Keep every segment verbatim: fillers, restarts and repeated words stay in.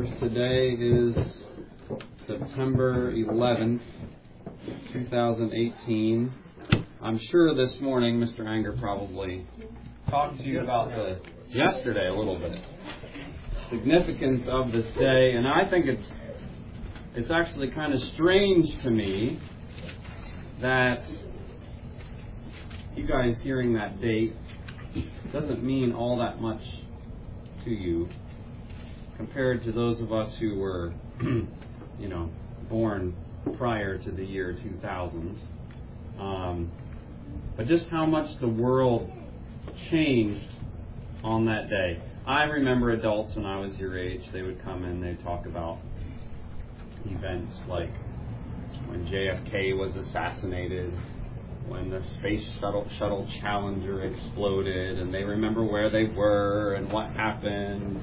course, today is September eleventh, twenty eighteen. I'm sure this morning Mister Anger probably talked to you about the yesterday a little bit. Significance of this day, and I think it's it's actually kind of strange to me that you guys hearing that date doesn't mean all that much to you compared to those of us who were, you know, born prior to the year two thousand. Um, but just how much the world changed on that day. I remember adults when I was your age, they would come in, they'd talk about events like when J F K was assassinated, when the Space Shuttle, shuttle Challenger exploded, and they remember where they were and what happened.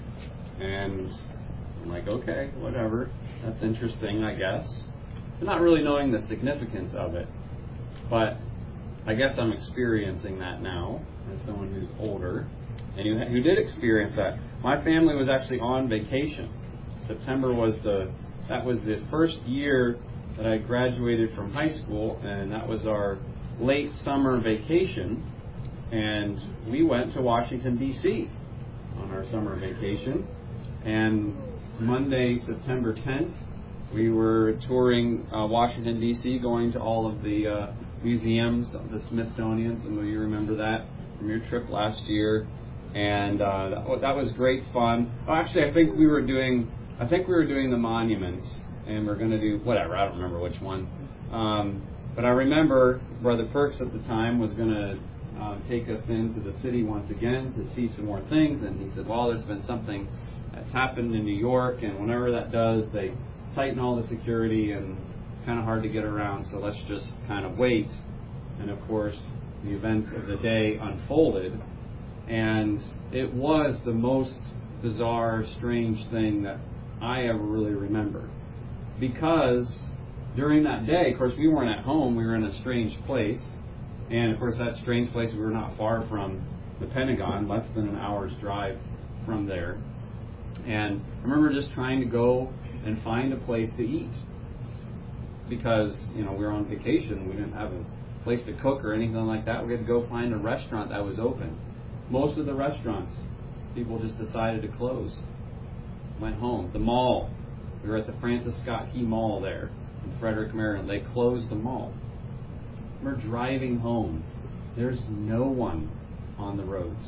And I'm like, okay, whatever. That's interesting, I guess. But not really knowing the significance of it. But I guess I'm experiencing that now as someone who's older and who, who did experience that. My family was actually on vacation. September was the, that was the first year that I graduated from high school, and that was our late summer vacation. And we went to Washington, D C on our summer vacation. And Monday, September tenth, we were touring uh, Washington, D C, going to all of the uh, museums, the Smithsonian. Some of you remember that from your trip last year. And uh, that, that was great fun. Well, actually, I think we were doing, I think we were doing the monuments, and we're going to do whatever. I don't remember which one. Um, but I remember Brother Perks at the time was going to uh, take us into the city once again to see some more things. And he said, well, there's been something that's happened in New York, and whenever that does, they tighten all the security and it's kind of hard to get around, so let's just kind of wait. And of course, the event of the day unfolded, and it was the most bizarre, strange thing that I ever really remember. Because during that day, of course, we weren't at home, we were in a strange place, and of course, that strange place, we were not far from the Pentagon, less than an hour's drive from there. And I remember just trying to go and find a place to eat because, you know, we were on vacation. We didn't have a place to cook or anything like that. We had to go find a restaurant that was open. Most of the restaurants, people just decided to close. Went home. The mall. We were at the Francis Scott Key Mall there in Frederick, Maryland. They closed the mall. We're driving home. There's no one on the roads.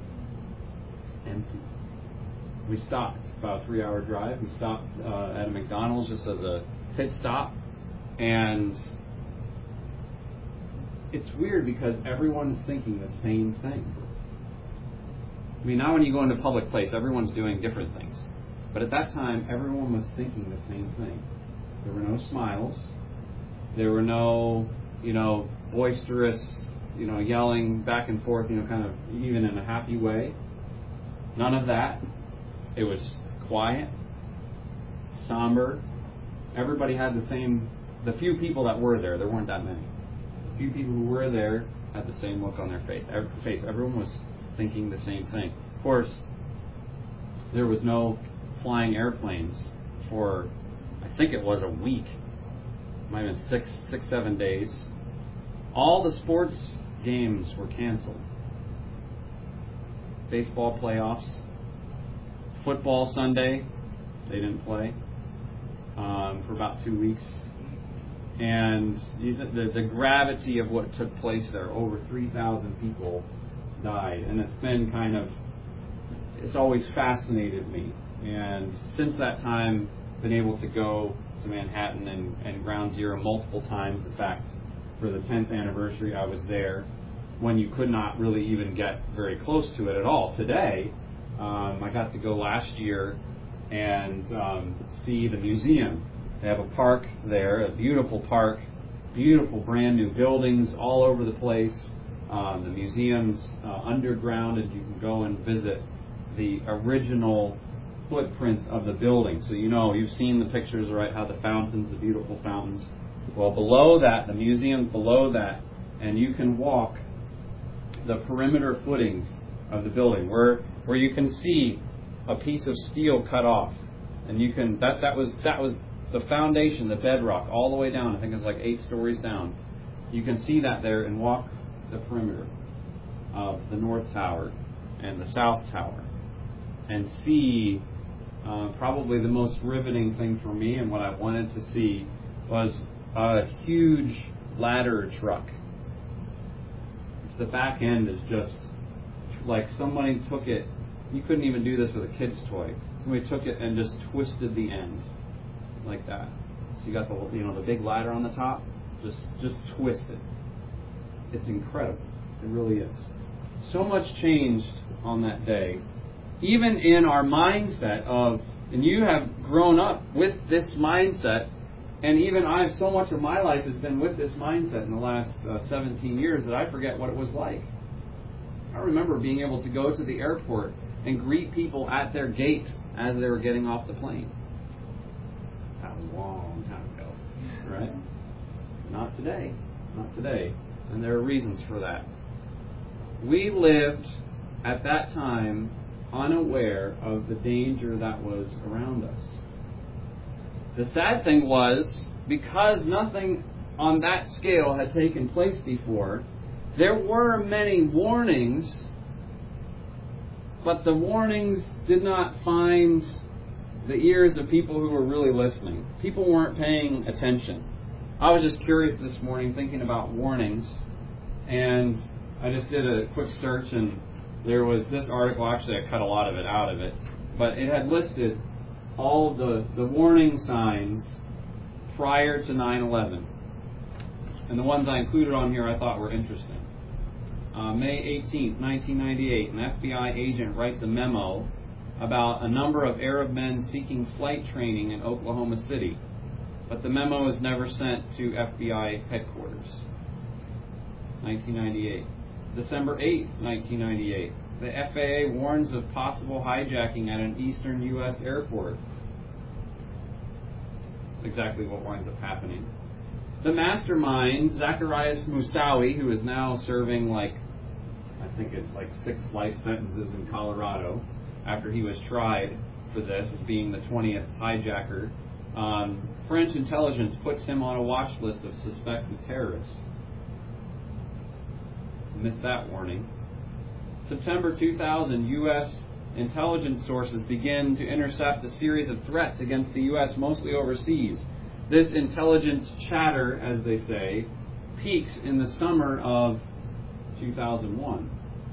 Empty. We stopped, about a three-hour drive. We stopped uh, at a McDonald's just as a pit stop. And it's weird because everyone's thinking the same thing. I mean, now when you go into a public place, everyone's doing different things. But at that time, everyone was thinking the same thing. There were no smiles. There were no, you know, boisterous, you know, yelling back and forth, you know, kind of even in a happy way. None of that. It was quiet, somber. Everybody had the same, the few people that were there, there weren't that many. The few people who were there had the same look on their face. face. Everyone was thinking the same thing. Of course, there was no flying airplanes for, I think it was a week. It might have been six, six, seven days. All the sports games were canceled. Baseball playoffs. Football Sunday, they didn't play um, for about two weeks. And the, the gravity of what took place there, over three thousand people died. And it's been kind of, it's always fascinated me. And since that time, been able to go to Manhattan and, and Ground Zero multiple times. In fact, for the tenth anniversary, I was there when you could not really even get very close to it at all. Today, Um, I got to go last year and um, see the museum. They have a park there, a beautiful park, beautiful brand new buildings all over the place. Um, the museum's uh, underground, and you can go and visit the original footprints of the building. So you know, you've seen the pictures, right, how the fountains, the beautiful fountains. Well, below that, the museum's below that, and you can walk the perimeter footings of the building, where where you can see a piece of steel cut off And you can that that was that was the foundation, the bedrock, all the way down. I think it's like eight stories down. You can see that there and walk the perimeter of the North Tower and the South Tower and see uh, probably the most riveting thing for me and what I wanted to see was a huge ladder truck. The back end is just like somebody took it. You couldn't even do this with a kid's toy. Somebody took it and just twisted the end like that. So you got the you know the big ladder on the top, just just twisted. It's incredible. It really is. So much changed on that day, even in our mindset of. And you have grown up with this mindset. And even I, so much of my life has been with this mindset in the last uh, seventeen years that I forget what it was like. I remember being able to go to the airport and greet people at their gate as they were getting off the plane. That was a long time ago, right? Not today. Not today. And there are reasons for that. We lived at that time unaware of the danger that was around us. The sad thing was, because nothing on that scale had taken place before, there were many warnings, but the warnings did not find the ears of people who were really listening. People weren't paying attention. I was just curious this morning thinking about warnings, and I just did a quick search, and there was this article. Actually, I cut a lot of it out of it, but it had listed all the, the warning signs prior to nine eleven. And the ones I included on here I thought were interesting. Uh, May eighteenth, nineteen ninety-eight, an F B I agent writes a memo about a number of Arab men seeking flight training in Oklahoma City. But the memo is never sent to F B I headquarters. nineteen ninety-eight. December eighth, nineteen ninety-eight. The F A A warns of possible hijacking at an eastern U S airport. Exactly what winds up happening. The mastermind, Zacarias Moussaoui, who is now serving like, I think it's like six life sentences in Colorado, after he was tried for this as being the twentieth hijacker, um, French intelligence puts him on a watch list of suspected terrorists. Missed that warning. September two thousand, U S intelligence sources begin to intercept a series of threats against the U S, mostly overseas. This intelligence chatter, as they say, peaks in the summer of two thousand one.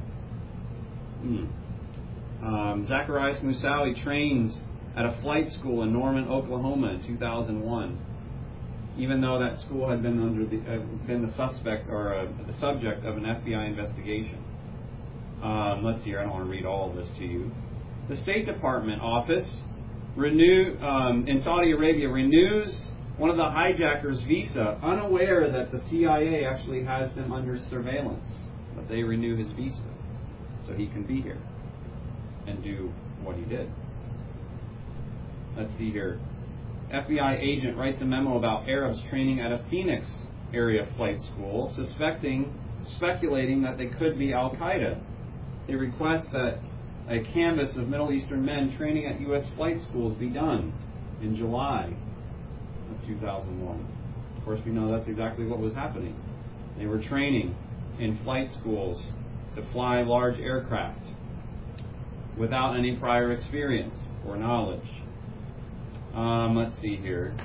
Hmm. Um, Zacarias Moussaoui trains at a flight school in Norman, Oklahoma in two thousand one. Even though that school had been under the uh, been the suspect or uh, the subject of an F B I investigation. Um, let's see here. I don't want to read all of this to you. The State Department office renew um, in Saudi Arabia renews one of the hijackers' visa, unaware that the C I A actually has him under surveillance. But they renew his visa so he can be here and do what he did. Let's see here. F B I agent writes a memo about Arabs training at a Phoenix area flight school, suspecting, speculating that they could be Al-Qaeda. They request that a canvass of Middle Eastern men training at U S flight schools be done in July of two thousand one. Of course, we know that's exactly what was happening. They were training in flight schools to fly large aircraft without any prior experience or knowledge. Um, let's see here.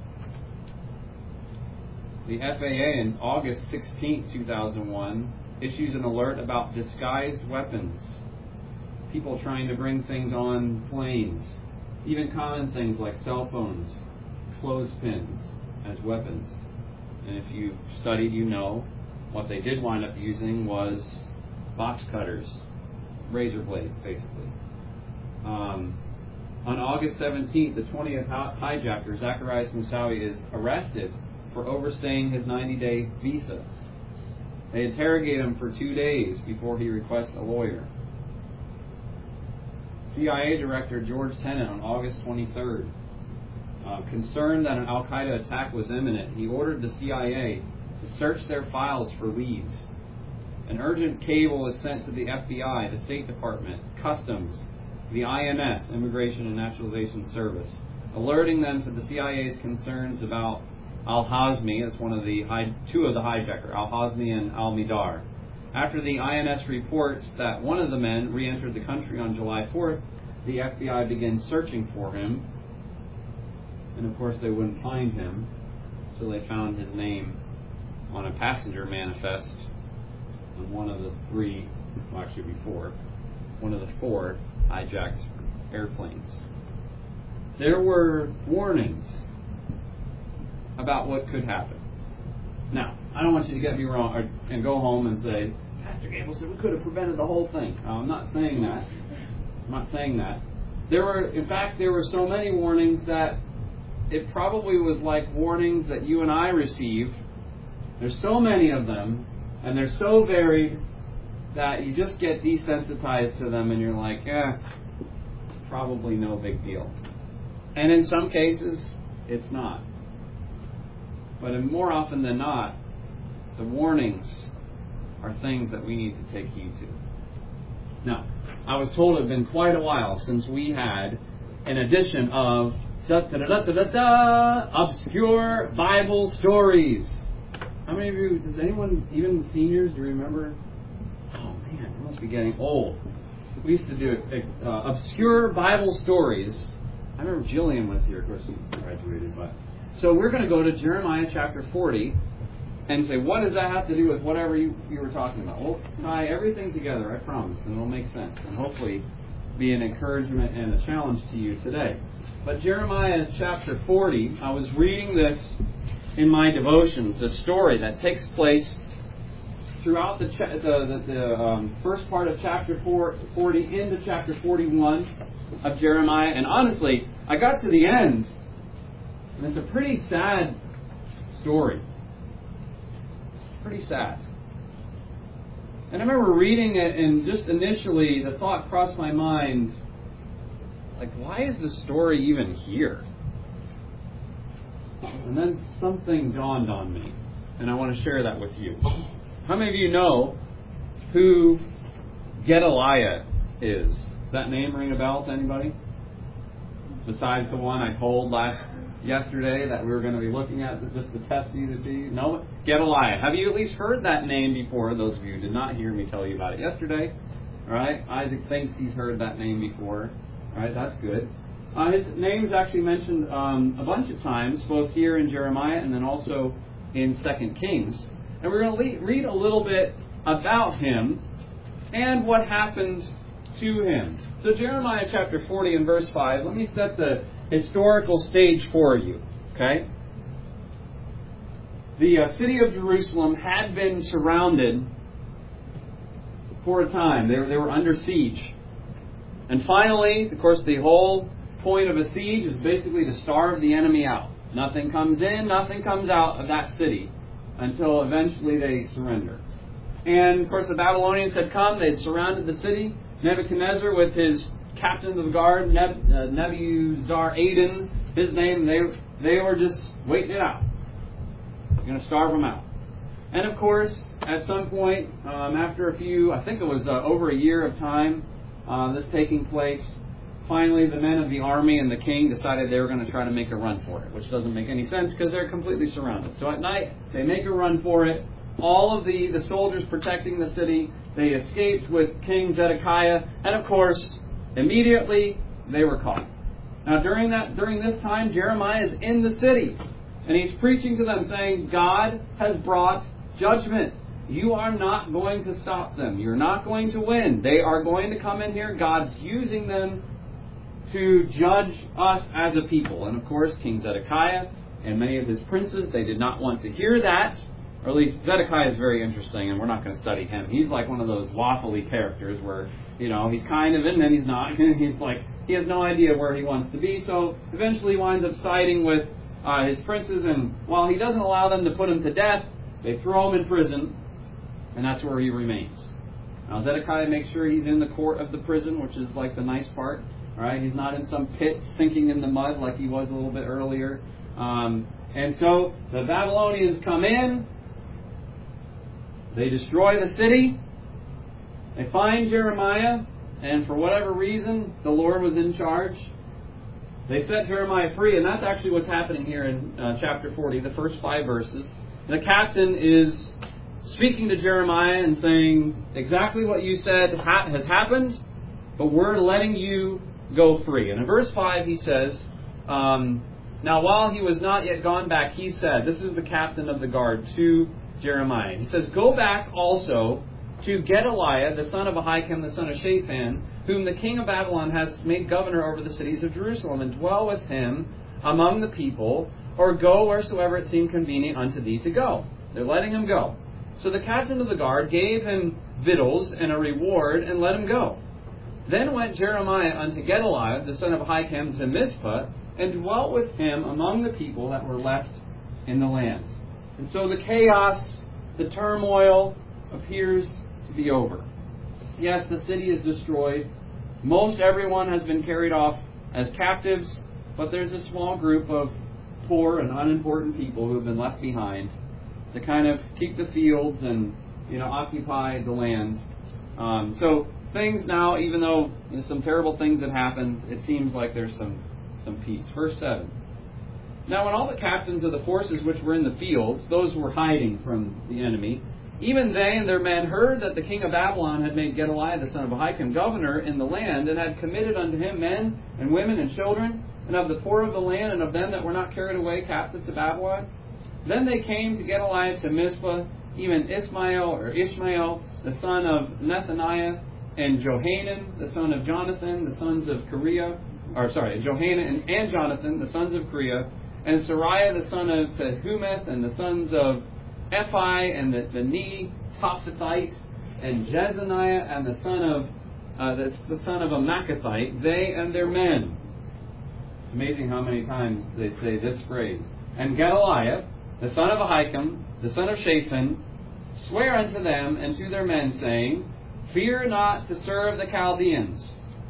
The F A A in August sixteenth, two thousand one issues an alert about disguised weapons. People trying to bring things on planes. Even common things like cell phones, clothespins as weapons. And if you studied, you know what they did wind up using was box cutters, razor blades, basically. Um, on August seventeenth, the twentieth hijacker, Zacarias Moussaoui, is arrested for overstaying his ninety-day visa. They interrogate him for two days before he requests a lawyer. C I A Director George Tenet on August twenty-third, uh, concerned that an Al-Qaeda attack was imminent, he ordered the C I A to search their files for leads. An urgent cable is sent to the F B I, the State Department, Customs, the I N S, Immigration and Naturalization Service, alerting them to the C I A's concerns about Al-Hazmi. That's one of the high, two of the hijackers, Al-Hazmi and Al-Midar. After the I N S reports that one of the men re-entered the country on July fourth, the F B I began searching for him. And of course they wouldn't find him until they found his name on a passenger manifest on one of the three, well actually before, one of the four hijacked airplanes. There were warnings about what could happen. Now, I don't want you to get me wrong or, and go home and say, Pastor Gable said we could have prevented the whole thing. No, I'm not saying that. I'm not saying that. There were, in fact, there were so many warnings that it probably was like warnings that you and I receive. There's so many of them, and they're so varied that you just get desensitized to them and you're like, yeah, it's probably no big deal. And in some cases, it's not. But more often than not, the warnings are things that we need to take heed to. Now, I was told it had been quite a while since we had an edition of da da da da da da obscure Bible stories. How many of you, does anyone, even seniors, do you remember? Oh man, I must be getting old. We used to do uh, obscure Bible stories. I remember Jillian was here, of course she graduated, but so we're going to go to Jeremiah chapter forty and say, what does that have to do with whatever you, you were talking about? We'll tie everything together, I promise, and it'll make sense, and hopefully be an encouragement and a challenge to you today. But Jeremiah chapter forty, I was reading this in my devotions, the story that takes place throughout the cha- the, the, the um, first part of chapter four, forty into chapter forty-one of Jeremiah. And honestly, I got to the end, and it's a pretty sad story. Pretty sad. And I remember reading it, and just initially the thought crossed my mind, like, why is the story even here? And then something dawned on me, and I want to share that with you. How many of you know who Gedaliah is? Does that name ring a bell to anybody? Besides the one I told last yesterday that we were going to be looking at just to test you to see? No? Gedaliah. Have you at least heard that name before? Those of you who did not hear me tell you about it yesterday. All right? Isaac thinks he's heard that name before. All right? That's good. Uh, his name is actually mentioned um, a bunch of times, both here in Jeremiah and then also in Second Kings. And we're going to le- read a little bit about him and what happened to him. So Jeremiah chapter forty and verse five, let me set the historical stage for you. Okay? The uh, city of Jerusalem had been surrounded for a time. They were, they were under siege. And finally, of course, the whole point of a siege is basically to starve the enemy out. Nothing comes in, nothing comes out of that city until eventually they surrender. And, of course, the Babylonians had come. They had surrounded the city. Nebuchadnezzar with his captain of the guard, Neb, uh, Nebuzaradan, his name, they, they were just waiting it out. They're going to starve them out. And, of course, at some point, um, after a few, I think it was uh, over a year of time, uh, this taking place, finally the men of the army and the king decided they were going to try to make a run for it, which doesn't make any sense because they're completely surrounded. So at night, they make a run for it. All of the, the soldiers protecting the city, they escaped with King Zedekiah, and of course, immediately they were caught. Now during that during this time, Jeremiah is in the city, and he's preaching to them saying, God has brought judgment. You are not going to stop them. You're not going to win. They are going to come in here. God's using them to judge us as a people. And of course, King Zedekiah and many of his princes, they did not want to hear that. Or at least Zedekiah is very interesting, and we're not going to study him. He's like one of those waffly characters where, you know, he's kind of and then he's not. He's like, he has no idea where he wants to be. So eventually he winds up siding with uh, his princes, and while he doesn't allow them to put him to death, they throw him in prison, and that's where he remains. Now Zedekiah makes sure he's in the court of the prison, which is like the nice part. All right, he's not in some pit sinking in the mud like he was a little bit earlier. Um, and so the Babylonians come in. They destroy the city. They find Jeremiah. and for whatever reason, the Lord was in charge. They set Jeremiah free, and that's actually what's happening here in uh, chapter forty, the first five verses. The captain is speaking to Jeremiah and saying, exactly what you said ha- has happened, but we're letting you go free. And in verse five he says, um, now while he was not yet gone back, he said, this is the captain of the guard to Jeremiah. He says, go back also to Gedaliah, the son of Ahikam, the son of Shaphan, whom the king of Babylon has made governor over the cities of Jerusalem, and dwell with him among the people, or go wheresoever it seemed convenient unto thee to go. They're letting him go. So the captain of the guard gave him victuals and a reward, and let him go. Then went Jeremiah unto Gedaliah, the son of Ahikam, to Mizpah, and dwelt with him among the people that were left in the land. And so the chaos, the turmoil, appears to be over. Yes, the city is destroyed. Most everyone has been carried off as captives, but there's a small group of poor and unimportant people who have been left behind to kind of keep the fields and, you know, occupy the land. Um, so things now, even though you know, some terrible things had happened, it seems like there's some, some peace. Verse seven. Now when all the captains of the forces which were in the fields, those who were hiding from the enemy, even they and their men heard that the king of Babylon had made Gedaliah the son of Ahikam governor in the land, and had committed unto him men and women and children, and of the poor of the land, and of them that were not carried away captives to Babylon. Then they came to Gedaliah to Mizpah, even Ismael or Ishmael, the son of Nethaniah, and Johanan, the son of Jonathan, the sons of Kareah, or sorry, Johanan and, and Jonathan, the sons of Kareah, and Sariah, the son of Sehumeth, and the sons of Ephi, and the, the knee Tophathite, and Jezaniah, and the son of uh, the, the son of a Maccathite, they and their men. It's amazing how many times they say this phrase. And Gedaliah, the son of Ahikam, the son of Shaphan, swear unto them and to their men, saying, fear not to serve the Chaldeans.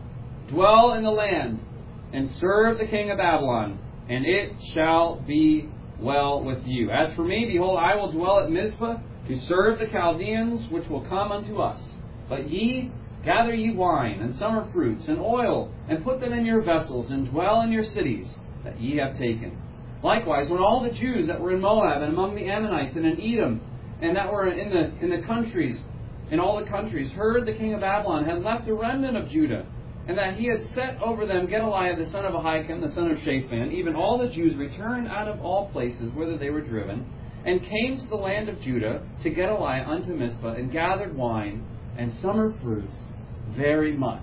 Dwell in the land, and serve the king of Babylon, and it shall be well with you. As for me, behold, I will dwell at Mizpah to serve the Chaldeans, which will come unto us. But ye, gather ye wine, and summer fruits, and oil, and put them in your vessels, and dwell in your cities that ye have taken. Likewise, when all the Jews that were in Moab, and among the Ammonites, and in Edom, and that were in the in the countries, in all the countries, heard the king of Babylon had left a remnant of Judah, and that he had set over them Gedaliah the son of Ahikam, the son of Shaphan, even all the Jews returned out of all places whither they were driven, and came to the land of Judah, to Gedaliah unto Mizpah, and gathered wine and summer fruits very much.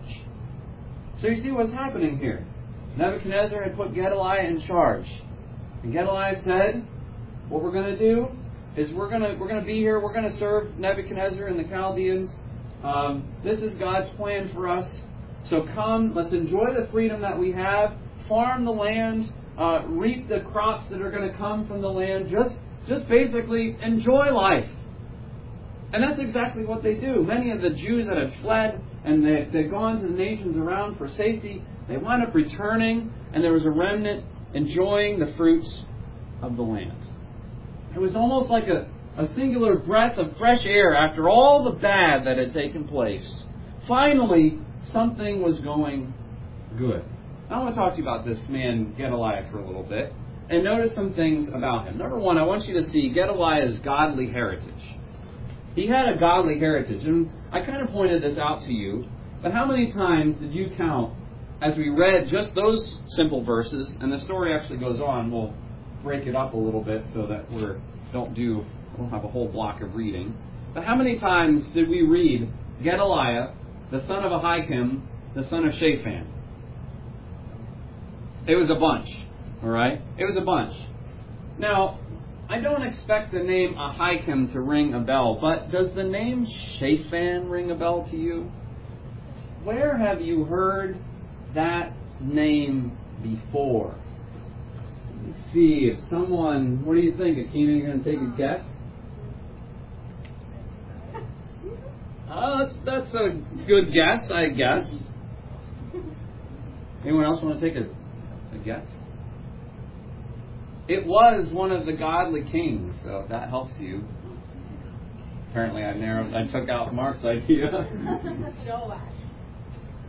So you see what's happening here. Nebuchadnezzar had put Gedaliah in charge. And Gedaliah said, what we're going to do is we're going to we're going to be here, we're going to serve Nebuchadnezzar and the Chaldeans. Um, this is God's plan for us. So come, let's enjoy the freedom that we have, farm the land, uh, reap the crops that are going to come from the land, just, just basically enjoy life. And that's exactly what they do. Many of the Jews that had fled and they, they'd gone to the nations around for safety, they wound up returning, and there was a remnant enjoying the fruits of the land. It was almost like a, a singular breath of fresh air after all the bad that had taken place. Finally, something was going good. I want to talk to you about this man, Gedaliah, for a little bit, and notice some things about him. Number one, I want you to see Gedaliah's godly heritage. He had a godly heritage, and I kind of pointed this out to you, but how many times did you count as we read just those simple verses, and the story actually goes on, we'll break it up a little bit so that we don't do, we'll have a whole block of reading, but how many times did we read Gedaliah, the son of Ahikam, the son of Shaphan? It was a bunch, all right? It was a bunch. Now, I don't expect the name Ahikam to ring a bell, but does the name Shaphan ring a bell to you? Where have you heard that name before? Let's see if someone, what do you think, Akina, you going to take a guess? Uh, that's, that's a good guess, I guess. Anyone else want to take a, a guess? It was one of the godly kings, so if that helps you. Apparently I narrowed, I took out Mark's idea. Joash.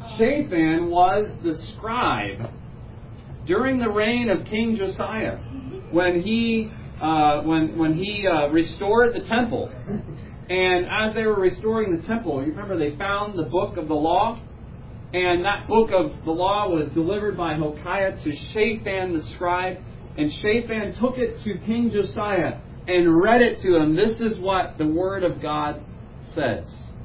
Shaphan was the scribe during the reign of King Josiah, when he uh, when when he uh, restored the temple. And as they were restoring the temple, you remember they found the book of the law, and that book of the law was delivered by Hilkiah to Shaphan the scribe, and Shaphan took it to King Josiah and read it to him. This is what the Word of God says.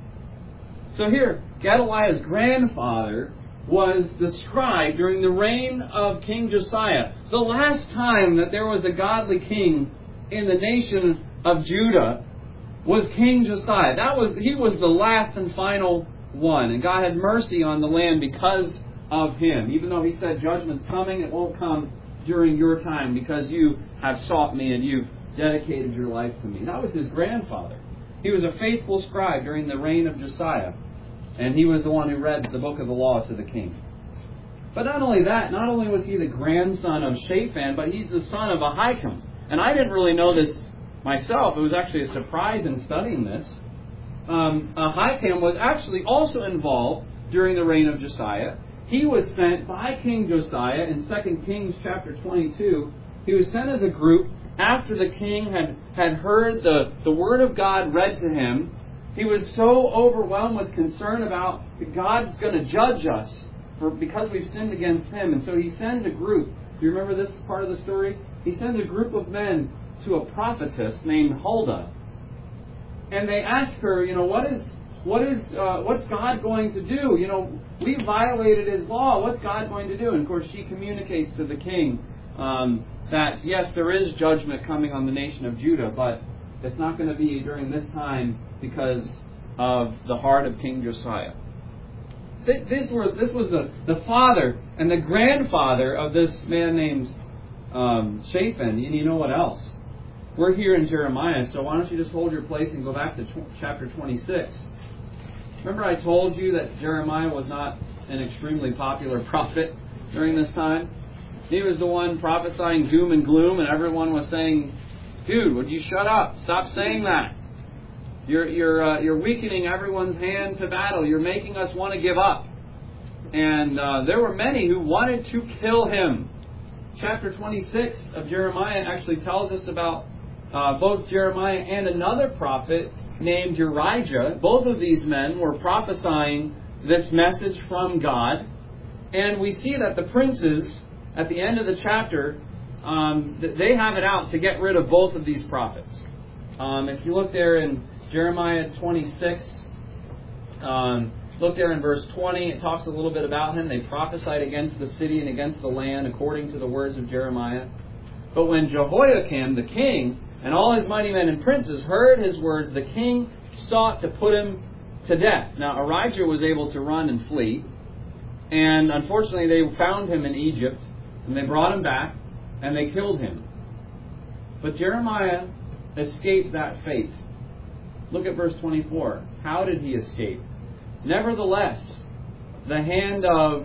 So here, Gedaliah's grandfather was the scribe during the reign of King Josiah. The last time that there was a godly king in the nation of Judah was King Josiah. That was he was the last and final one. And God had mercy on the land because of him. Even though he said judgment's coming, it won't come during your time because you have sought me and you've dedicated your life to me. That was his grandfather. He was a faithful scribe during the reign of Josiah. And he was the one who read the book of the law to the king. But not only that, not only was he the grandson of Shaphan, but he's the son of Ahikam. And I didn't really know this myself. It was actually a surprise in studying this. Um, Ahikam was actually also involved during the reign of Josiah. He was sent by King Josiah in Second Kings chapter twenty-two. He was sent as a group after the king had, had heard the, the word of God read to him. He was so overwhelmed with concern about God's going to judge us for, because we've sinned against him. And so he sends a group. Do you remember this part of the story? He sends a group of men to a prophetess named Huldah. And they ask her, you know, what is what is uh, what's God going to do? You know, we violated his law. What's God going to do? And of course, she communicates to the king um, that yes, there is judgment coming on the nation of Judah, but it's not going to be during this time because of the heart of King Josiah. This, were, this was the, the father and the grandfather of this man named um, Shaphan. And you know what else? We're here in Jeremiah, so why don't you just hold your place and go back to tw- chapter twenty-six. Remember I told you that Jeremiah was not an extremely popular prophet during this time? He was the one prophesying doom and gloom, and everyone was saying, dude, would you shut up? Stop saying that. You're you're uh, you're weakening everyone's hand to battle. You're making us want to give up. And uh, there were many who wanted to kill him. Chapter twenty-six of Jeremiah actually tells us about uh, both Jeremiah and another prophet named Urijah. Both of these men were prophesying this message from God. And we see that the princes, at the end of the chapter, um, they have it out to get rid of both of these prophets. Um, if you look there in Jeremiah twenty-six, um, look there in verse twenty, it talks a little bit about him. They prophesied against the city and against the land according to the words of Jeremiah. But when Jehoiakim, the king, and all his mighty men and princes heard his words, the king sought to put him to death. Now, Urijah was able to run and flee. And unfortunately, they found him in Egypt. And they brought him back. And they killed him. But Jeremiah escaped that fate. Look at verse twenty-four. How did he escape? Nevertheless, the hand of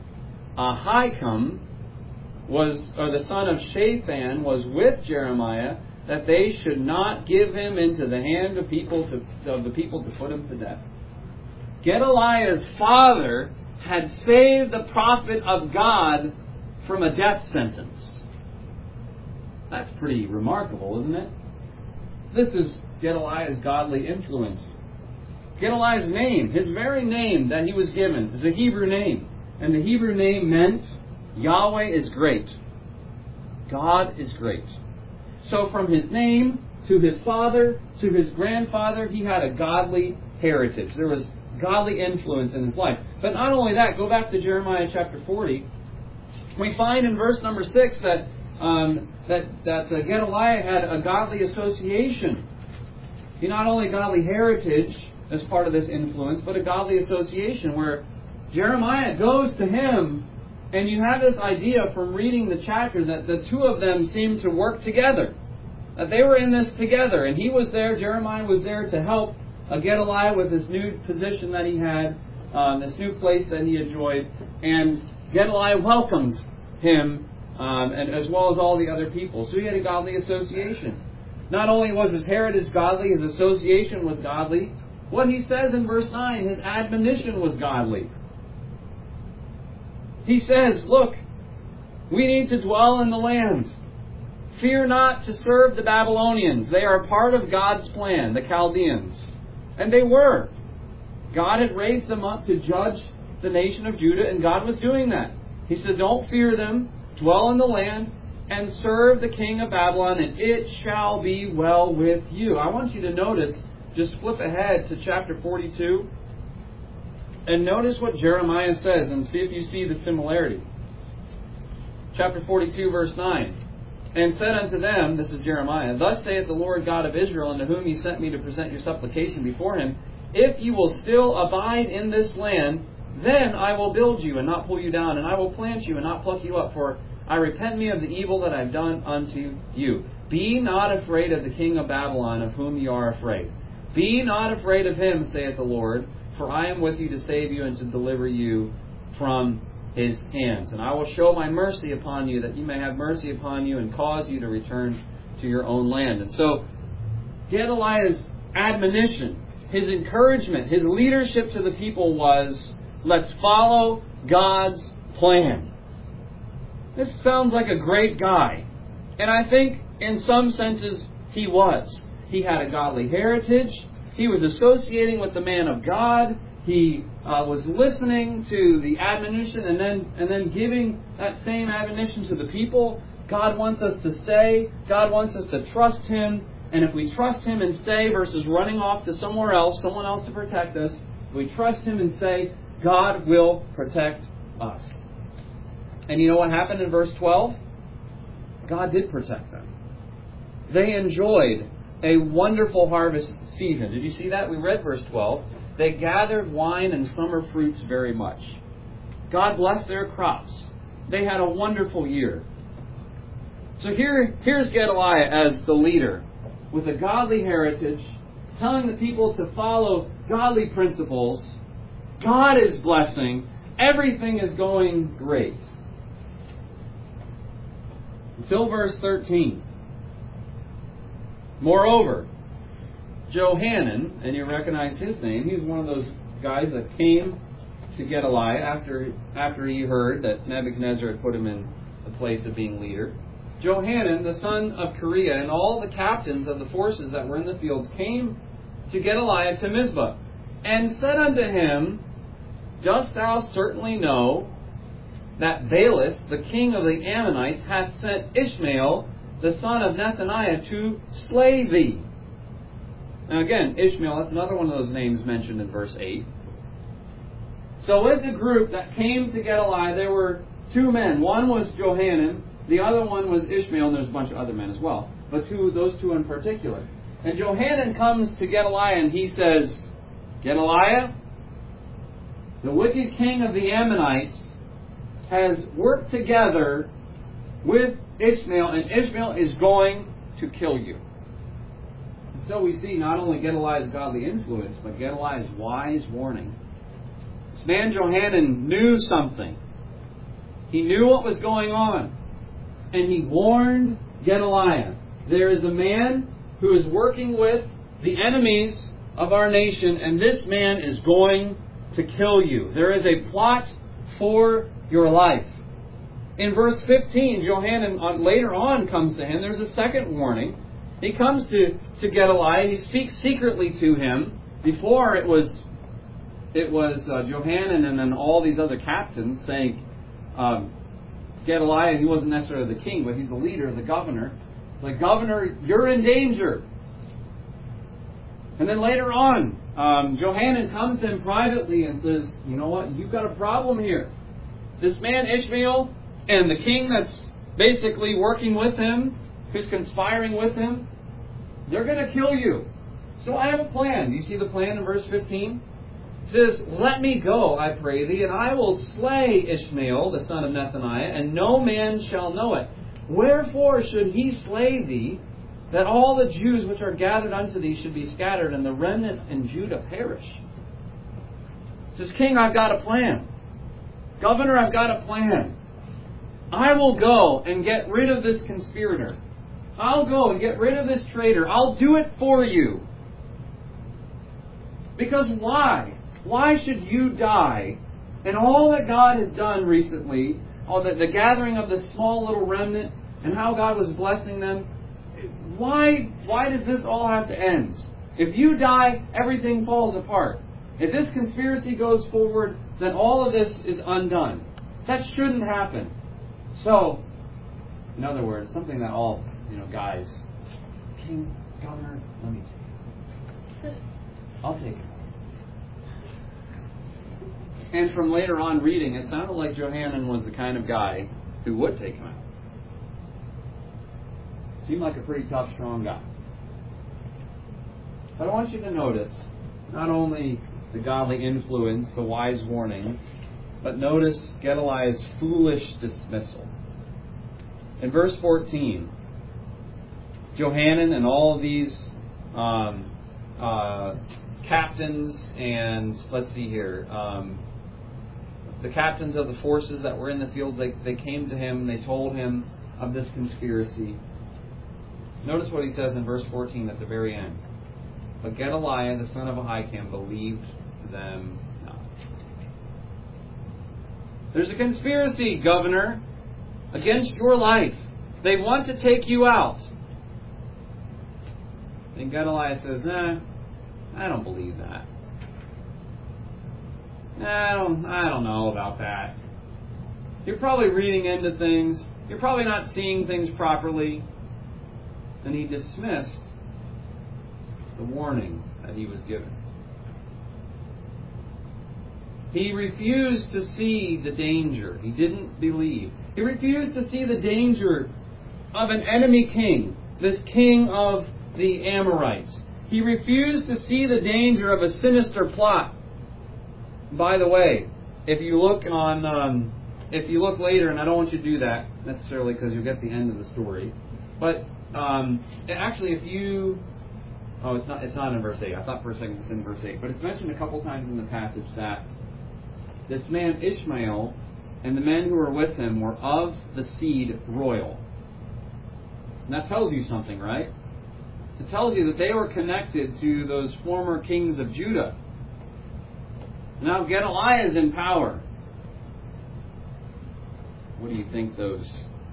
Ahikam was, or the son of Shaphan, was with Jeremiah, that they should not give him into the hand of people to, of the people to put him to death. Gedaliah's father had saved the prophet of God from a death sentence. That's pretty remarkable, isn't it? This is Gedaliah's godly influence. Gedaliah's name, his very name that he was given, is a Hebrew name. And the Hebrew name meant Yahweh is great. God is great. So from his name to his father to his grandfather, he had a godly heritage. There was godly influence in his life. But not only that, go back to Jeremiah chapter forty. We find in verse number six that um, that, that uh, Gedaliah had a godly association. He not only godly heritage as part of this influence, but a godly association where Jeremiah goes to him, and you have this idea from reading the chapter that the two of them seem to work together. That they were in this together, and he was there, Jeremiah was there to help uh, Gedaliah with this new position that he had, um, this new place that he enjoyed, and Gedaliah welcomed him, um, and as well as all the other people. So he had a godly association. Not only was his heritage godly, his association was godly. What he says in verse nine, his admonition was godly. He says, look, we need to dwell in the land. Fear not to serve the Babylonians. They are part of God's plan, the Chaldeans. And they were. God had raised them up to judge the nation of Judah, and God was doing that. He said, don't fear them, dwell in the land, and serve the king of Babylon, and it shall be well with you. I want you to notice, just flip ahead to chapter forty-two, and notice what Jeremiah says, and see if you see the similarity. Chapter forty-two, verse nine. And said unto them, this is Jeremiah, Thus saith the Lord God of Israel, unto whom ye sent me to present your supplication before him, If you will still abide in this land, then I will build you and not pull you down, and I will plant you and not pluck you up, for I repent me of the evil that I have done unto you. Be not afraid of the king of Babylon, of whom you are afraid. Be not afraid of him, saith the Lord, for I am with you to save you and to deliver you from his hands. And I will show my mercy upon you, that you may have mercy upon you, and cause you to return to your own land. And so, Gedaliah's admonition, his encouragement, his leadership to the people was, let's follow God's plan. This sounds like a great guy. And I think, in some senses, he was. He had a godly heritage. He was associating with the man of God. He uh, was listening to the admonition and then and then giving that same admonition to the people. God wants us to stay. God wants us to trust Him. And if we trust Him and stay versus running off to somewhere else, someone else to protect us, if we trust Him and stay, God will protect us. And you know what happened in verse twelve? God did protect them. They enjoyed a wonderful harvest season. Did you see that? We read verse twelve. They gathered wine and summer fruits very much. God blessed their crops. They had a wonderful year. So here, here's Gedaliah as the leader with a godly heritage, telling the people to follow godly principles. God is blessing. Everything is going great. Until verse thirteen. Moreover, Johanan, and you recognize his name, he's one of those guys that came to Gedaliah after, after he heard that Nebuchadnezzar had put him in the place of being leader. Johanan, the son of Kareah, and all the captains of the forces that were in the fields came to Gedaliah to Mizpah, and said unto him, Dost thou certainly know that Baalis, the king of the Ammonites, hath sent Ishmael, the son of Nethaniah, to slay thee? Now again, Ishmael, that's another one of those names mentioned in verse eight. So with the group that came to Gedaliah, there were two men. One was Johanan, the other one was Ishmael, and there's a bunch of other men as well. But two, those two in particular. And Johanan comes to Gedaliah and he says, Gedaliah, the wicked king of the Ammonites has worked together with Ishmael, and Ishmael is going to kill you. And so we see not only Gedaliah's godly influence, but Gedaliah's wise warning. This man Johanan knew something. He knew what was going on. And he warned Gedaliah. There is a man who is working with the enemies of our nation, and this man is going to kill you. There is a plot for your life. In verse fifteen, Johanan on, later on comes to him. There's a second warning. He comes to, to Gedaliah. He speaks secretly to him. Before it was it was uh, Johanan and then all these other captains saying, um, Gedaliah, he wasn't necessarily the king, but he's the leader, the governor. Like, governor, you're in danger. And then later on, um, Johanan comes to him privately and says, you know what, you've got a problem here. This man Ishmael and the king that's basically working with him, who's conspiring with him, they're going to kill you. So I have a plan. Do you see the plan in verse fifteen? It says, Let me go, I pray thee, and I will slay Ishmael, the son of Nethaniah, and no man shall know it. Wherefore should he slay thee, that all the Jews which are gathered unto thee should be scattered, and the remnant in Judah perish? It says, King, I've got a plan. Governor, I've got a plan. I will go and get rid of this conspirator. I'll go and get rid of this traitor. I'll do it for you. Because why? Why should you die And all that God has done recently, all the, the gathering of this small little remnant, and how God was blessing them, why, why does this all have to end? If you die, everything falls apart. If this conspiracy goes forward, then all of this is undone. That shouldn't happen. So, in other words, something that all, you know, guys, King, Governor, let me take it. I'll take it. And from later on reading, it sounded like Johanan was the kind of guy who would take him out. Seemed like a pretty tough, strong guy. But I want you to notice not only the godly influence, the wise warning, but notice Gedaliah's foolish dismissal. In verse fourteen, Johanan and all of these um, uh, captains and, let's see here, um, the captains of the forces that were in the fields, they, they came to him, they told him of this conspiracy. Notice what he says in verse fourteen at the very end. But Gedaliah, the son of Ahikam, believed them not. There's a conspiracy, governor, against your life. They want to take you out. And Gedaliah says, nah, I don't believe that. I don't, I don't know about that. You're probably reading into things. You're probably not seeing things properly. And he dismissed the warning that he was given. He refused to see the danger. He didn't believe. He refused to see the danger of an enemy king, this king of the Amorites. He refused to see the danger of a sinister plot. By the way, if you look on, um, if you look later, and I don't want you to do that necessarily because you'll get the end of the story, but um, actually, if you, oh, it's not, it's not in verse eight. I thought for a second it's in verse eight, but it's mentioned a couple times in the passage that this man Ishmael and the men who were with him were of the seed royal. And that tells you something, right? It tells you that they were connected to those former kings of Judah. Now Gedaliah is in power. What do you think those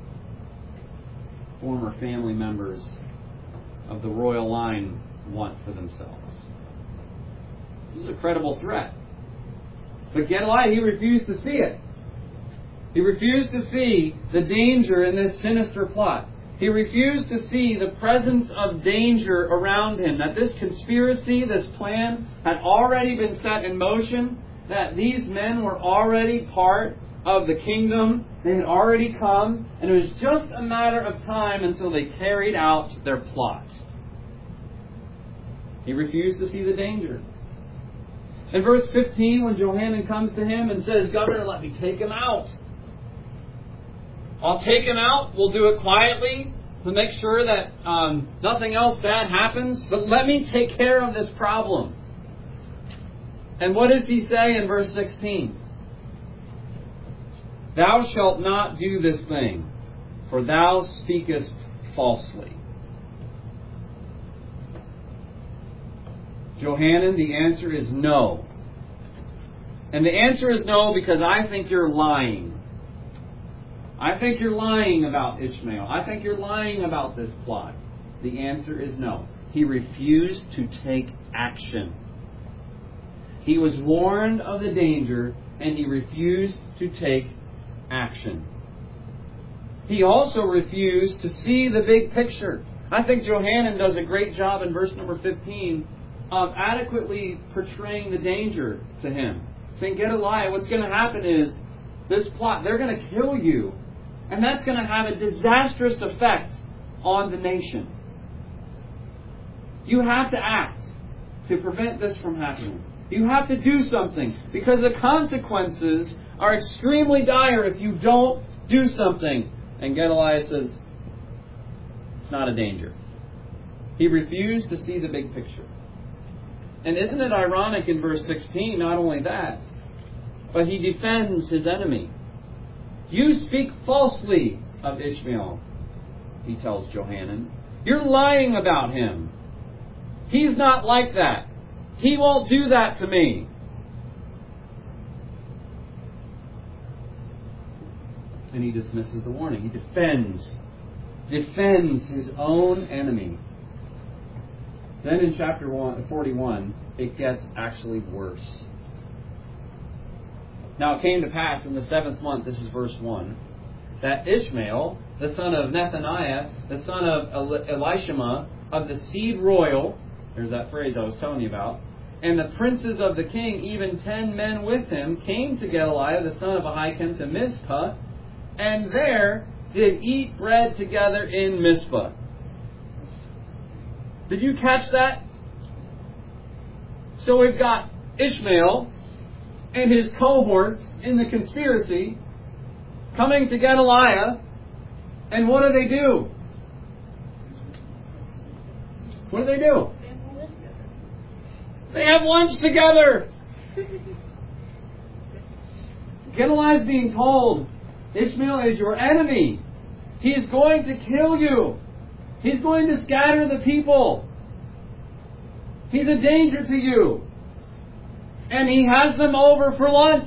former family members of the royal line want for themselves? This is a credible threat. But Gedaliah, he refused to see it. He refused to see the danger in this sinister plot. He refused to see the presence of danger around him, that this conspiracy, this plan, had already been set in motion, that these men were already part of the kingdom. They had already come, and it was just a matter of time until they carried out their plot. He refused to see the danger. In verse fifteen, when Johanan comes to him and says, Governor, let me take him out. I'll take him out. We'll do it quietly to make sure that um, nothing else bad happens. But let me take care of this problem. And what does he say in verse sixteen? Thou shalt not do this thing, for thou speakest falsely. Johanan, the answer is no. And the answer is no because I think you're lying. I think you're lying about Ishmael. I think you're lying about this plot. The answer is no. He refused to take action. He was warned of the danger, and he refused to take action. He also refused to see the big picture. I think Johanan does a great job in verse number fifteen of adequately portraying the danger to him. Saying, Gedaliah, what's going to happen is this plot, they're going to kill you. And that's going to have a disastrous effect on the nation. You have to act to prevent this from happening. You have to do something because the consequences are extremely dire if you don't do something. And Gedaliah says, it's not a danger. He refused to see the big picture. And isn't it ironic in verse sixteen, not only that, but he defends his enemy. You speak falsely of Ishmael, he tells Johanan. You're lying about him. He's not like that. He won't do that to me. and he dismisses the warning. He defends, defends his own enemy. Then in chapter forty-one, it gets actually worse. Now it came to pass in the seventh month, this is verse one, that Ishmael, the son of Nethaniah, the son of Elishama, of the seed royal, there's that phrase I was telling you about, and the princes of the king, even ten men with him, came to Gedaliah, the son of Ahikam, to Mizpah, and there did eat bread together in Mizpah. Did you catch that? So we've got Ishmael and his cohorts in the conspiracy coming to Gedaliah, and what do they do? What do they do? They have lunch together. Gedaliah is being told, Ishmael is your enemy. He is going to kill you. He's going to scatter the people. He's a danger to you. And he has them over for lunch.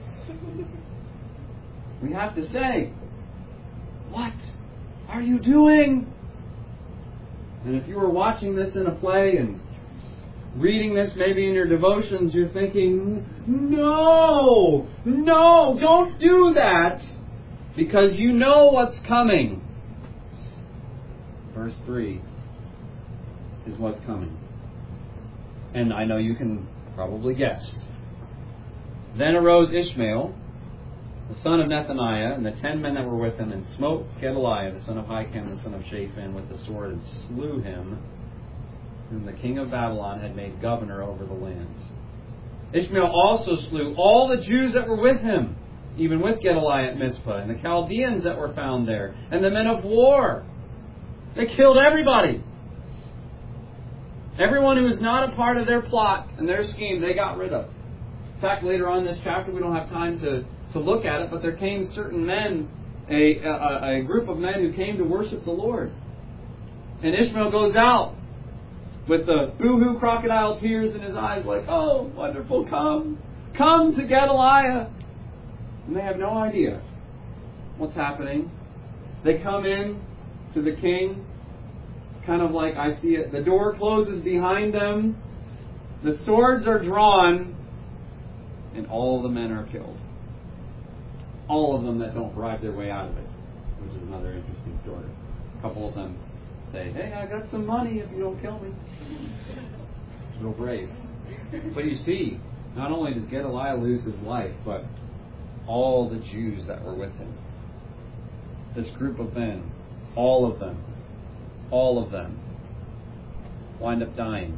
We have to say, what are you doing? And if you were watching this in a play and reading this maybe in your devotions, you're thinking, no, no, don't do that, because you know what's coming. Verse three is what's coming. And I know you can probably guess. Then arose Ishmael, the son of Nethaniah, and the ten men that were with him, and smote Gedaliah, the son of Ahikam, the son of Shaphan, with the sword, and slew him, whom the king of Babylon had made governor over the land. Ishmael also slew all the Jews that were with him, even with Gedaliah at Mizpah, and the Chaldeans that were found there, and the men of war. They killed everybody. Everyone who was not a part of their plot and their scheme, they got rid of. In fact, later on in this chapter, we don't have time to, to look at it, but there came certain men, a, a, a group of men who came to worship the Lord. And Ishmael goes out with the boo-hoo crocodile tears in his eyes, like, oh, wonderful, come, come to Gedaliah. And they have no idea what's happening. They come in to the king, kind of like I see it. The door closes behind them. The swords are drawn, and all the men are killed. All of them that don't bribe their way out of it, which is another interesting story. A couple of them say, hey, I got some money if you don't kill me. Real brave. But you see, not only does Gedaliah lose his life, but all the Jews that were with him. This group of men, all of them, all of them wind up dying.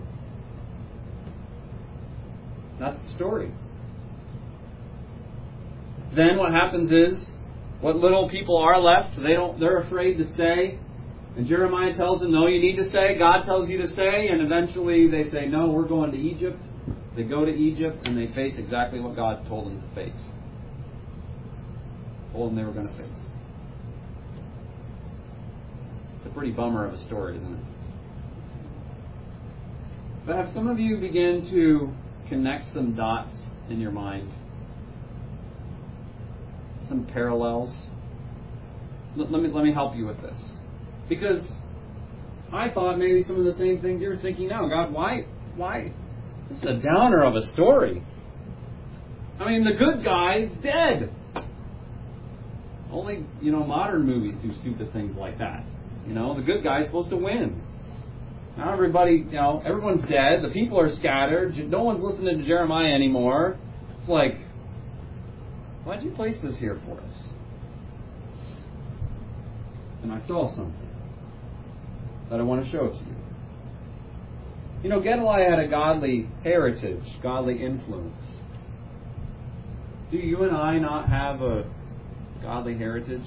That's the story. Then what happens is, what little people are left, they don't, they're afraid to stay. And Jeremiah tells them, no, you need to stay. God tells you to stay. And eventually they say, no, we're going to Egypt. They go to Egypt and they face exactly what God told them to face. Told them they were going to face. It's a pretty bummer of a story, isn't it? But have some of you begin to connect some dots in your mind? Some parallels? Let, let me let me help you with this. Because I thought maybe some of the same things you're thinking now. God, why? Why? This is a downer of a story. I mean, the good guy's dead. Only, you know, modern movies do stupid things like that. You know, the good guy's supposed to win. Now everybody, you know, everyone's dead. The people are scattered. No one's listening to Jeremiah anymore. It's like, why'd you place this here for us? And I saw something that I want to show to you. You know, Gedaliah had a godly heritage, godly influence. Do you and I not have a godly heritage?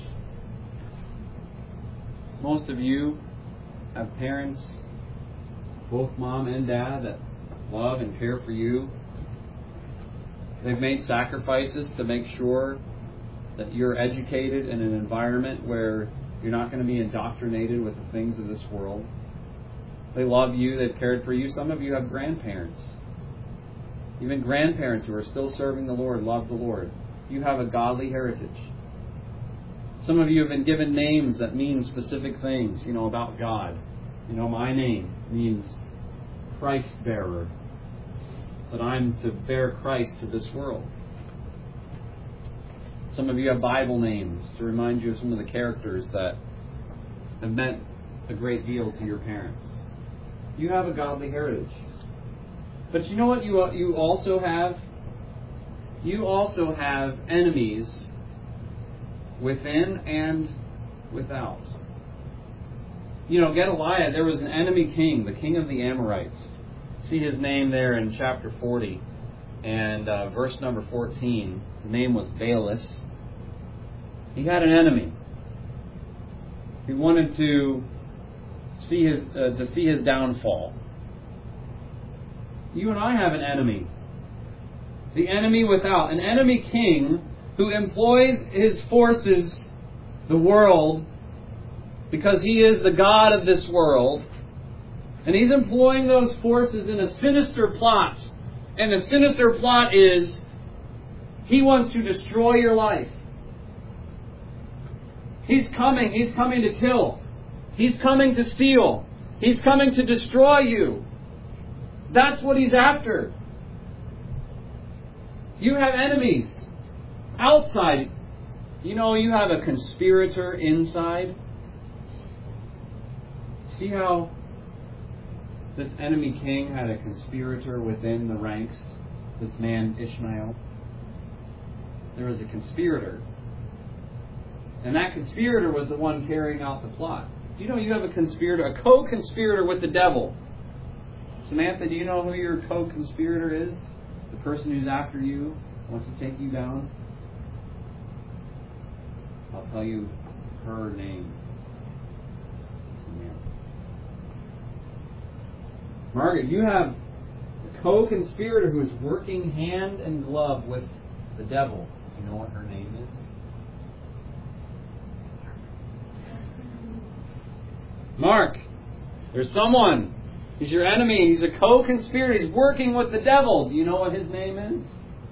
Most of you have parents, both mom and dad, that love and care for you. They've made sacrifices to make sure that you're educated in an environment where you're not going to be indoctrinated with the things of this world. They love you. They've cared for you. Some of you have grandparents. Even grandparents who are still serving the Lord, love the Lord. You have a godly heritage. Some of you have been given names that mean specific things, you know, about God. You know, my name means Christ bearer, that I'm to bear Christ to this world. Some of you have Bible names to remind you of some of the characters that have meant a great deal to your parents. You have a godly heritage. But you know what you you also have? You also have enemies within and without. You know, Gedaliah, there was an enemy king, the king of the Amorites. See his name there in chapter forty and uh, verse number fourteen. His name was Baalis. He had an enemy. He wanted to see his uh, to see his downfall. You and I have an enemy. The enemy without. An enemy king who employs his forces, the world, because he is the God of this world. And he's employing those forces in a sinister plot. And the sinister plot is he wants to destroy your life. He's coming. He's coming to kill. He's coming to steal. He's coming to destroy you. That's what he's after. You have enemies outside. You know, you have a conspirator inside. See how this enemy king had a conspirator within the ranks? This man Ishmael. There was a conspirator. And that conspirator was the one carrying out the plot. Do you know you have a conspirator, a co-conspirator with the devil? Samantha, do you know who your co-conspirator is? The person who's after you, wants to take you down? I'll tell you her name. Samantha. Margaret, you have a co-conspirator who is working hand in glove with the devil. Do you know what her name is? Mark, there's someone. He's your enemy. He's a co-conspirator. He's working with the devil. Do you know what his name is?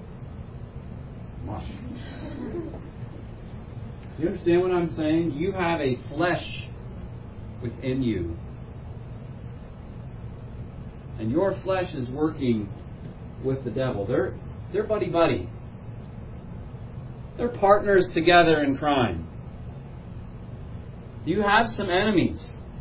Mark. Do you understand what I'm saying? You have a flesh within you. And your flesh is working with the devil. They're, they're buddy-buddy. They're partners together in crime. You have some enemies.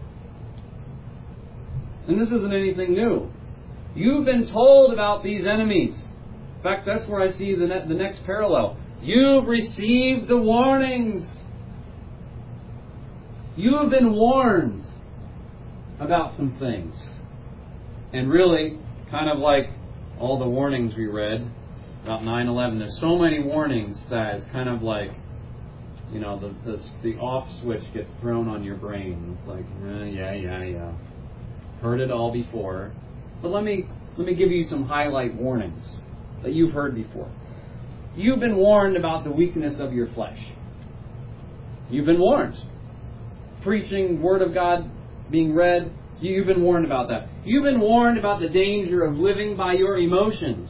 And this isn't anything new. You've been told about these enemies. In fact, that's where I see the, ne- the next parallel. You've received the warnings. You have been warned about some things. And really, kind of like all the warnings we read about nine eleven, there's so many warnings that it's kind of like, you know, the the, the off switch gets thrown on your brain. It's like, eh, yeah, yeah, yeah. Heard it all before. But let me let me give you some highlight warnings that you've heard before. You've been warned about the weakness of your flesh. You've been warned. Preaching, Word of God being read, you've been warned about that. You've been warned about the danger of living by your emotions.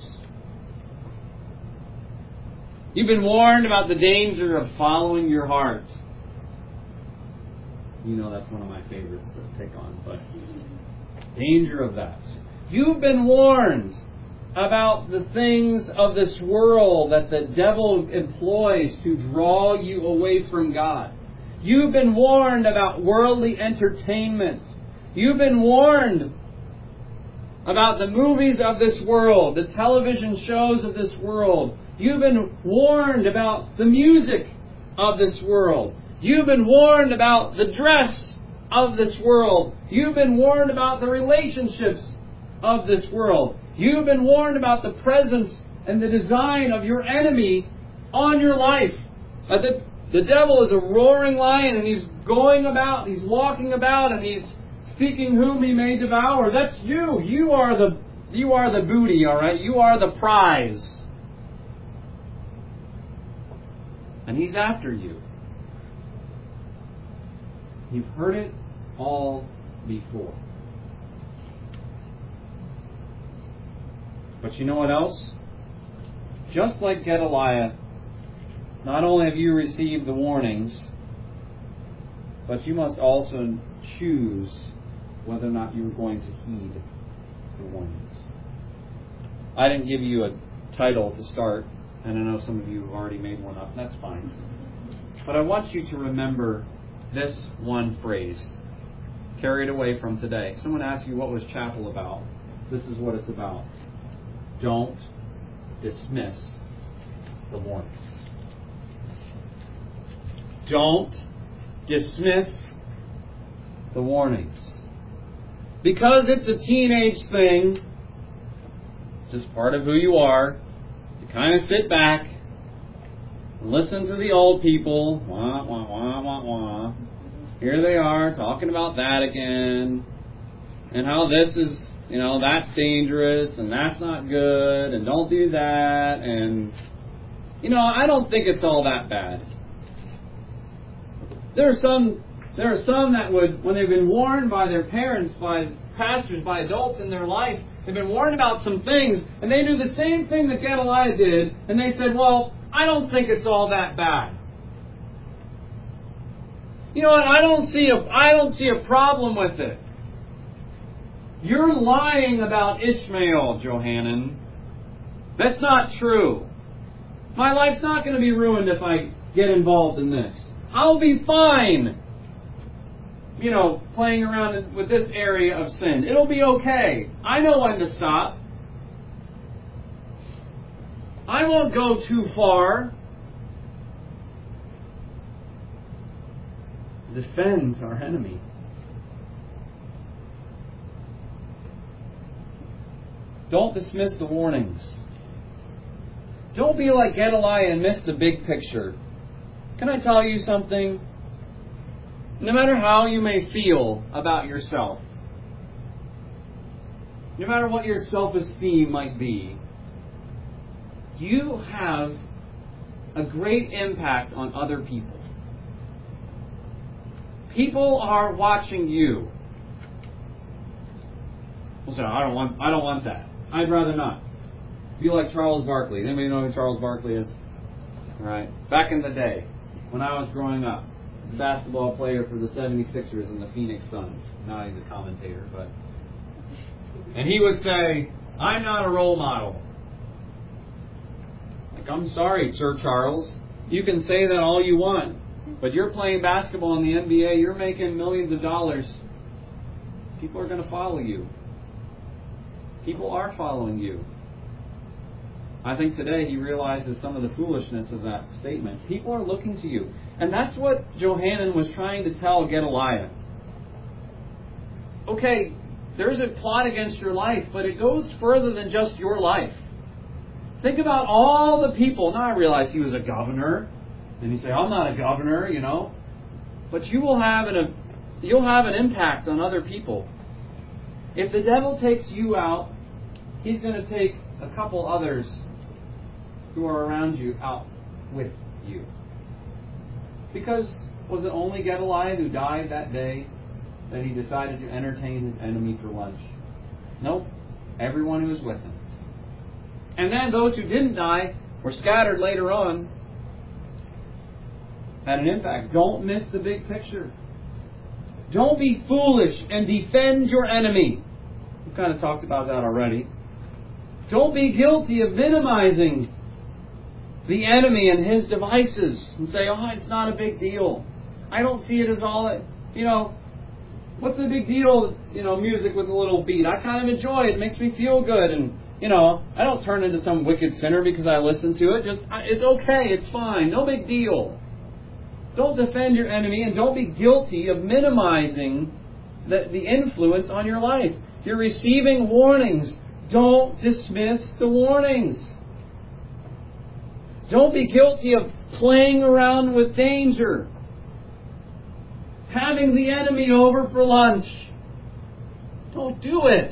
You've been warned about the danger of following your heart. You know that's one of my favorites to take on, but danger of that. You've been warned about the things of this world that the devil employs to draw you away from God. You've been warned about worldly entertainment. You've been warned about the movies of this world, the television shows of this world. You've been warned about the music of this world. You've been warned about the dress of this world. You've been warned about the relationships of this world. You've been warned about the presence and the design of your enemy on your life. Uh, the, the devil is a roaring lion, and he's going about, he's walking about, and he's seeking whom he may devour. That's you. You are the you are the booty, all right? You are the prize. And he's after you. You've heard it all before. But you know what else? Just like Gedaliah, not only have you received the warnings, But you must also choose whether or not you're going to heed the warnings. I didn't give you a title to start, and I know some of you have already made one up. That's fine. But I want you to remember this one phrase. Carry it away from today. Someone asks you, what was chapel about? This is what it's about. Don't dismiss the warnings. Don't dismiss the warnings. Because it's a teenage thing, just part of who you are, to kind of sit back and listen to the old people. Wah, wah, wah, wah, wah. Here they are talking about that again. And how this is, you know, that's dangerous and that's not good and don't do that. And, you know, I don't think it's all that bad. There are some there are some that would, when they've been warned by their parents, by pastors, by adults in their life, they've been warned about some things, and they do the same thing that Gedaliah did, and they said, well, I don't think it's all that bad. You know what, I don't see a I don't see a problem with it. You're lying about Ishmael, Johanan. That's not true. My life's not going to be ruined if I get involved in this. I'll be fine, you know, playing around with this area of sin. It'll be okay. I know when to stop. I won't go too far. Defends our enemy. Don't dismiss the warnings. Don't be like Gedaliah and miss the big picture. Can I tell you something? No matter how you may feel about yourself, no matter what your self-esteem might be, you have a great impact on other people. People are watching you. Well, so I don't want. I don't want that. I'd rather not. Be like Charles Barkley. Anybody know who Charles Barkley is? All right. Back in the day, when I was growing up, a basketball player for the seventy-sixers and the Phoenix Suns. Now he's a commentator, but and he would say, "I'm not a role model." Like, I'm sorry, Sir Charles. You can say that all you want, but you're playing basketball in the N B A. You're making millions of dollars. People are going to follow you. People are following you. I think today he realizes some of the foolishness of that statement. People are looking to you. And that's what Johanan was trying to tell Gedaliah. Okay, there's a plot against your life, but it goes further than just your life. Think about all the people. Now I realize he was a governor. And you say, I'm not a governor, you know. But you will have an, you'll have an impact on other people. If the devil takes you out, he's going to take a couple others who are around you out with you. Because was it only Gedaliah who died that day that he decided to entertain his enemy for lunch? Nope. Everyone who was with him. And then those who didn't die were scattered later on. Had an impact. Don't miss the big picture. Don't be foolish and defend your enemy. We've kind of talked about that already. Don't be guilty of minimizing the enemy and his devices and say, oh, it's not a big deal. I don't see it as all that, you know, what's the big deal, you know, music with a little beat? I kind of enjoy it. It makes me feel good. And, you know, I don't turn into some wicked sinner because I listen to it. Just, it's okay. It's fine. No big deal. Don't defend your enemy and don't be guilty of minimizing the, the influence on your life. You're receiving warnings. Don't dismiss the warnings. Don't be guilty of playing around with danger. Having the enemy over for lunch. Don't do it.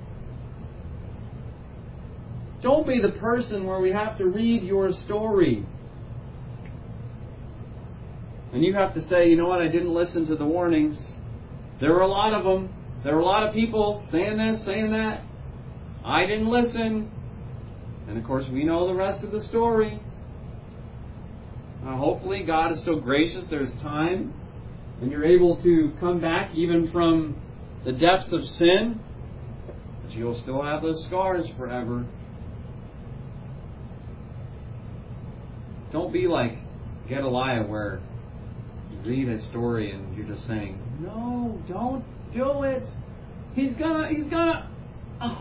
Don't be the person where we have to read your story. And you have to say, you know what, I didn't listen to the warnings. There were a lot of them. There were a lot of people saying this, saying that. I didn't listen. And of course, we know the rest of the story. Uh, hopefully, God is so gracious, there's time and you're able to come back even from the depths of sin, but you'll still have those scars forever. Don't be like Gedaliah, where you read his story and you're just saying, no, don't do it. He's gonna, he's gonna... Oh.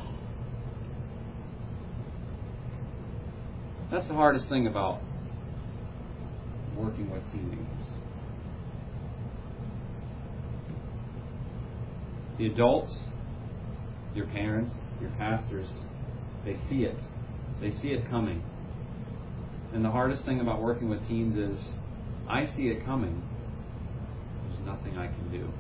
That's the hardest thing about working with teenagers. The adults, your parents, your pastors, they see it. They see it coming. And the hardest thing about working with teens is, I see it coming. There's nothing I can do.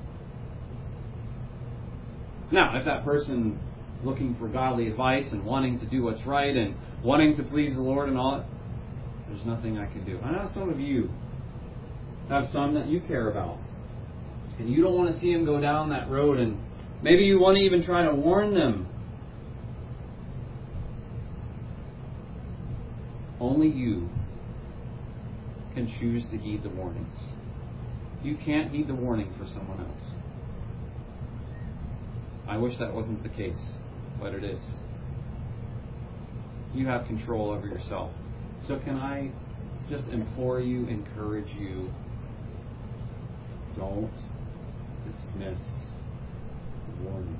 Now, if that person is looking for godly advice and wanting to do what's right and wanting to please the Lord and all that, there's nothing I can do. I know some of you have some that you care about, and you don't want to see them go down that road, and maybe you want to even try to warn them. Only you can choose to heed the warnings. You can't heed the warning for someone else. I wish that wasn't the case, but it is. You have control over yourself. So can I just implore you, encourage you, don't dismiss the warnings.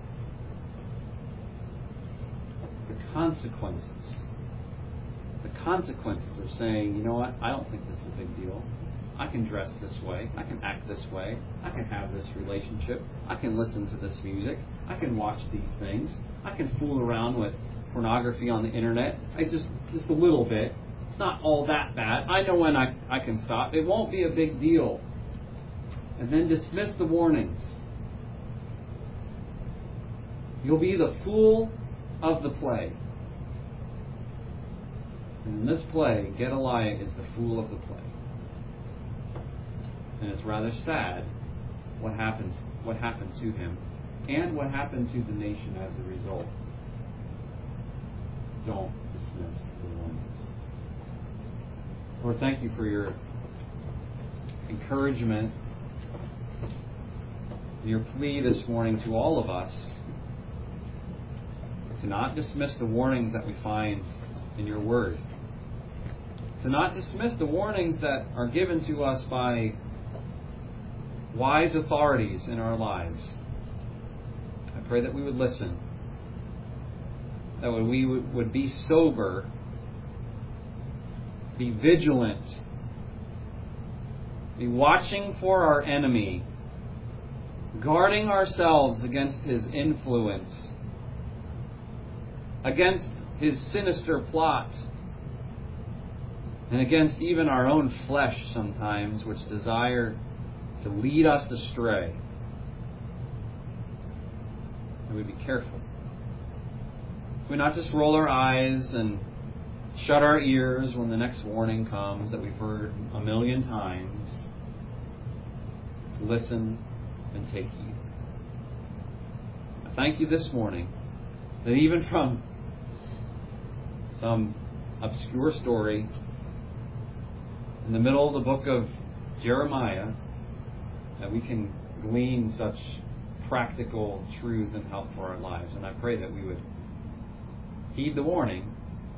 The consequences. The consequences of saying, you know what, I don't think this is a big deal. I can dress this way. I can act this way. I can have this relationship. I can listen to this music. I can watch these things. I can fool around with pornography on the internet. I just just a little bit. It's not all that bad. I know when I, I can stop. It won't be a big deal. And then dismiss the warnings. You'll be the fool of the play. And in this play, Gedaliah is the fool of the play. And it's rather sad what happens, what happened to him, and what happened to the nation as a result. Don't dismiss the warnings. Lord, thank you for your encouragement, your plea this morning to all of us to not dismiss the warnings that we find in your word. To not dismiss the warnings that are given to us by wise authorities in our lives. I pray that we would listen. That we would be sober, be vigilant, be watching for our enemy, guarding ourselves against his influence, against his sinister plot, and against even our own flesh sometimes, which desire to lead us astray. And we be careful. We not just roll our eyes and shut our ears when the next warning comes that we've heard a million times. Listen and take heed. I thank you this morning that even from some obscure story in the middle of the book of Jeremiah, that we can glean such practical truth and help for our lives. And I pray that we would heed the warning,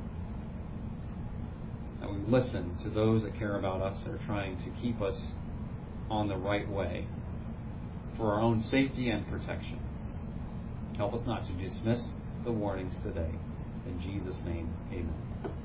that we would listen to those that care about us, that are trying to keep us on the right way for our own safety and protection. Help us not to dismiss the warnings today. In Jesus' name, amen.